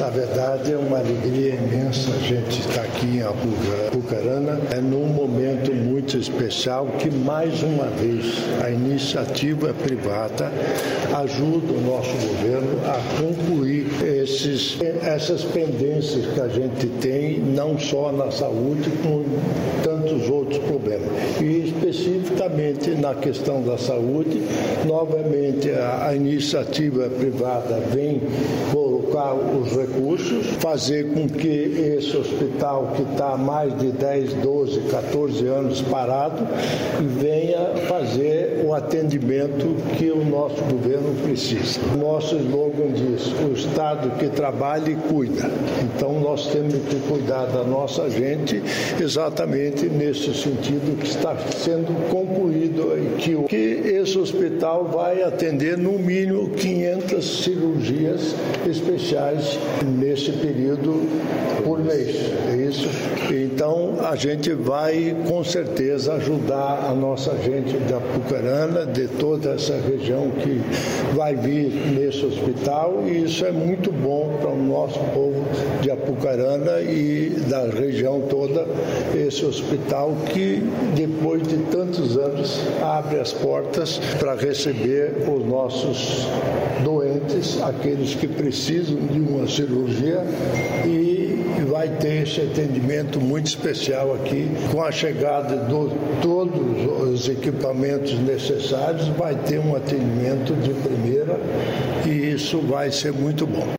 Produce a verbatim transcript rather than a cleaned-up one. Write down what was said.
verdade, é uma alegria imensa a gente estar aqui em Apucarana. É num momento muito especial que, mais uma vez, a iniciativa privada ajuda o nosso governo a concluir esses, essas pendências que a gente tem, não só na saúde, como tantos outros problemas. E, especificamente, na questão da saúde, novamente, a, a iniciativa privada vem colocar os recursos, fazer com que esse hospital, que está há mais de dez, doze, catorze anos parado, venha fazer o atendimento que o nosso governo precisa. O nosso slogan diz: o Estado que trabalha e cuida. Então, nós temos que cuidar da nossa gente exatamente nesse sentido que está sendo concluído, que, que esse hospital vai atender no mínimo quinhentas cirurgias especiais nesse período por mês. É isso? Então, a gente vai com certeza ajudar a nossa gente de Apucarana, de toda essa região que vai vir nesse hospital, e isso é muito bom para o nosso povo de Apucarana e da região toda, esse hospital que, depois de tantos anos, abre as portas para receber os nossos doentes, aqueles que precisam de uma cirurgia, e vai ter esse atendimento muito especial aqui, com a chegada de todos os equipamentos necessários, vai ter um atendimento de primeira, e isso vai ser muito bom.